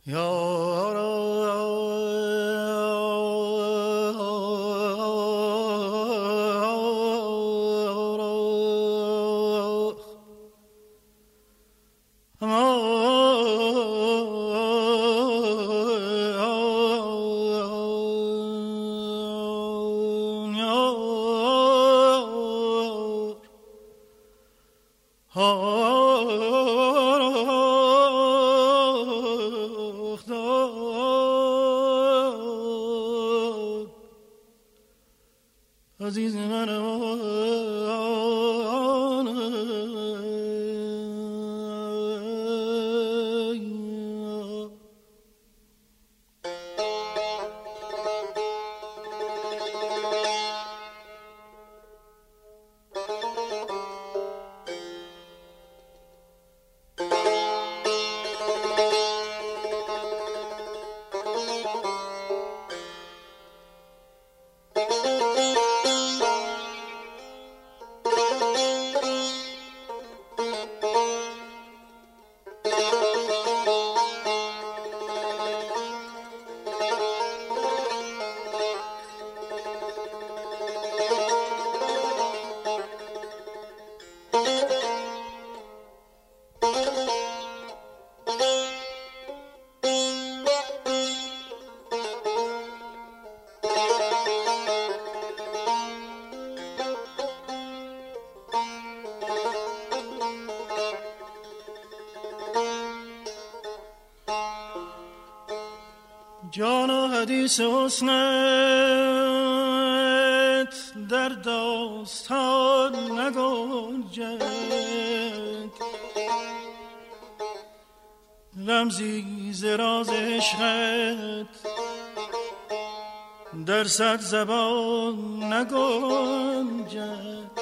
عزیز من جان و حدیث حسنت در داستان نگنجد، رمزی ز راز عشقت در صد زبان نگنجد.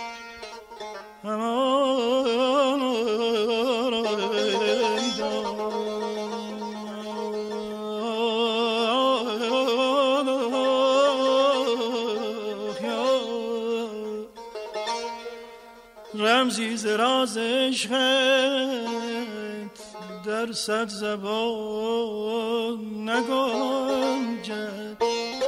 رمزی ز راز عشقت در صد زبان نگنجد.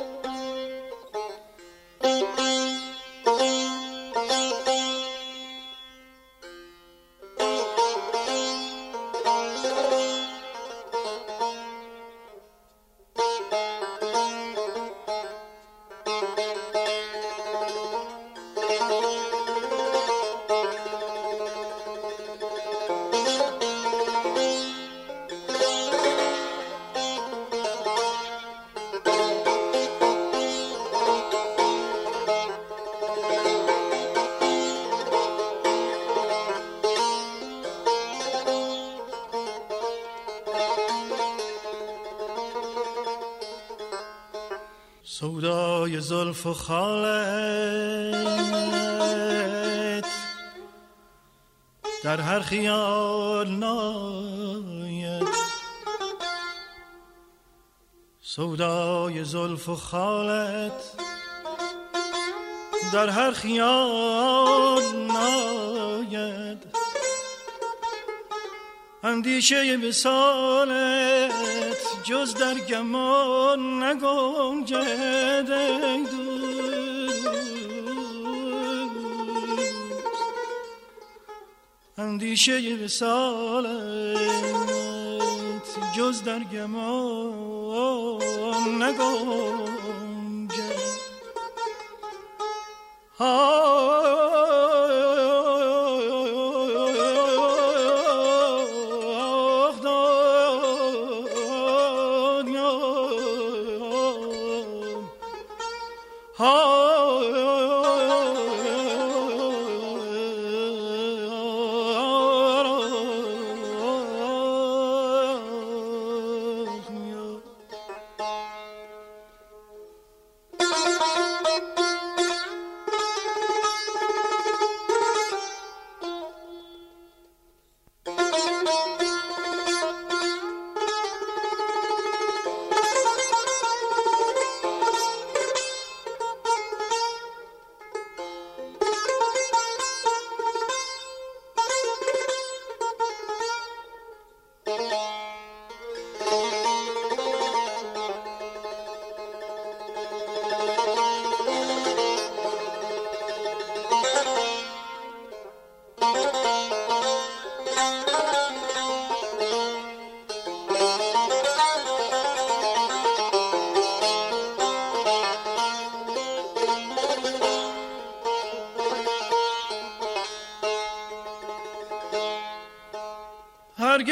سودای زلف و خالت در هر خیال ناید، سودای زلف و خالت در هر خیال ناید، اندیشه وصالت جز در گمان نگنجد. ای دوست اندیشه وصالت جز در گمان نگنجد.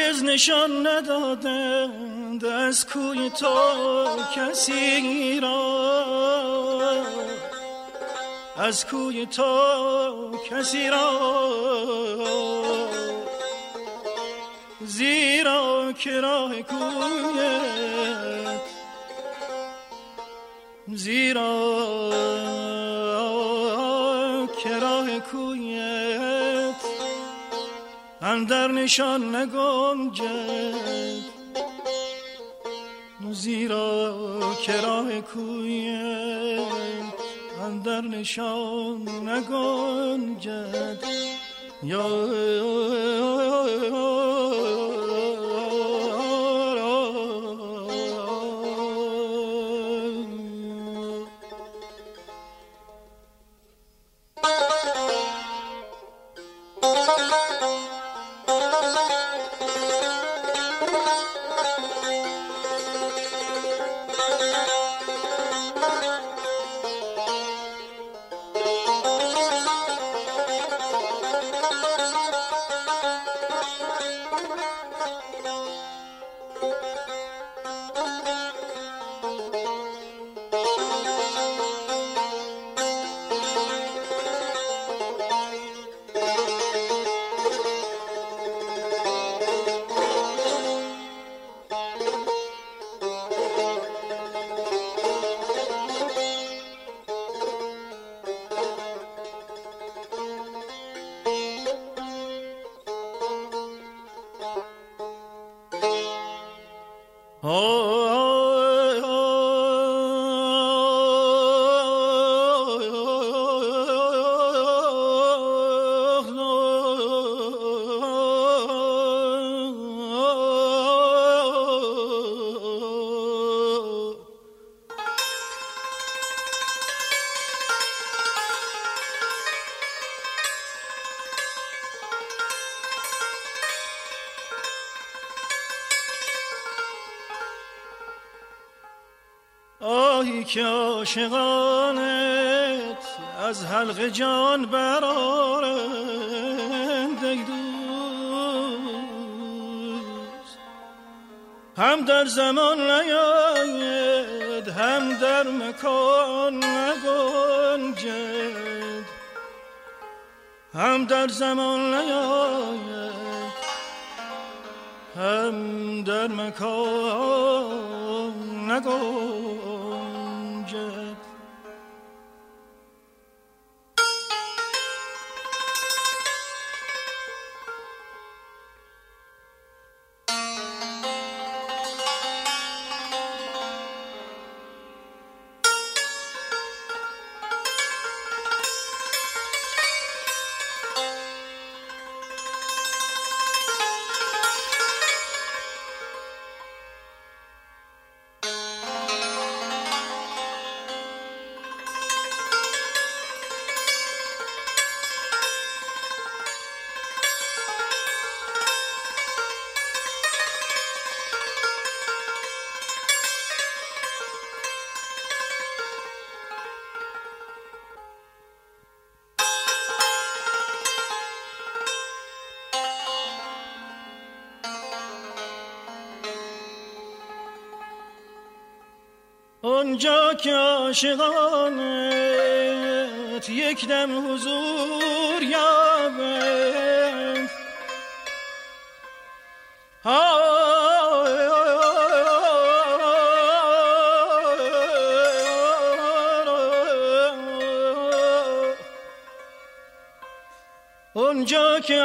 هرگز نشان ندادند از کوی تو کسی را، از کوی تو کسی را، زیرا که راه کویت، زیرا که راه کویت اندر نشان نگنجد، زیرا که راه کویت اندر نشان نگنجد. یا آهی که عاشقانت از حلق جان برآرند ای دوست، هم در زمان نیاید هم در مکان نگنجد، هم در زمان نیاید هم در مکان نگنجد. اونجا که عاشقانت یک دم حضور یابند، اونجا که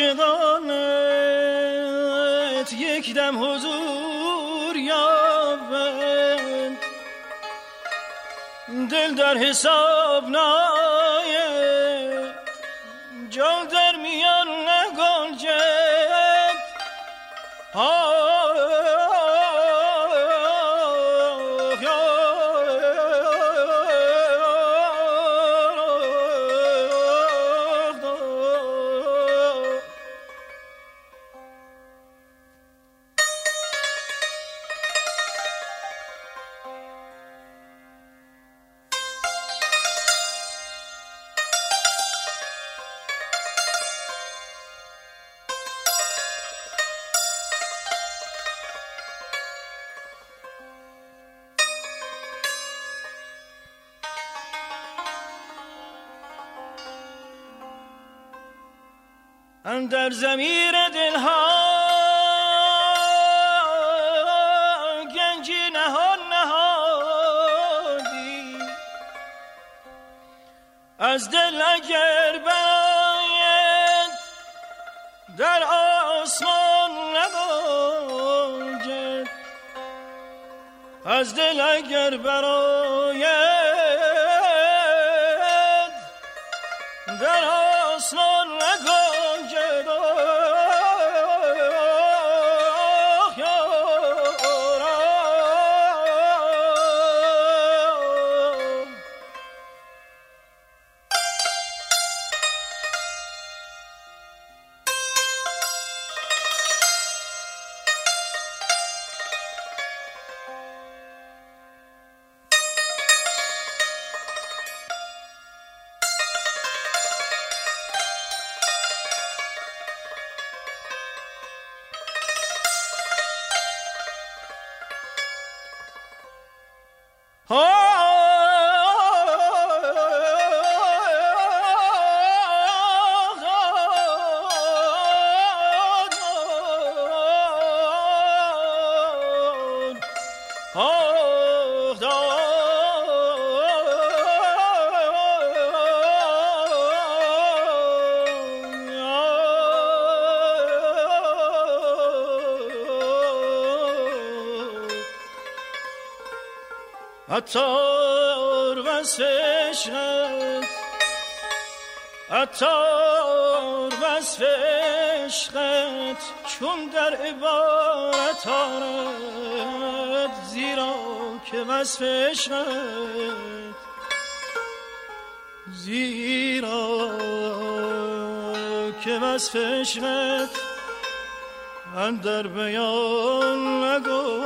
عاشقانت یک دم حضور یابند، دل در حساب ناید جان در میان نگنجد. اندر ضمیر دلها گنجی نهان نهادی، از دل اگر باید در آسمان نباید، از دل اگر براید در آسمان نگاید. عطار وصف عشقت، عطار وصف عشقت چون در عبارت آرد، زیرا که وصف عشقت، زیرا که وصف عشقت اندر بیان نگو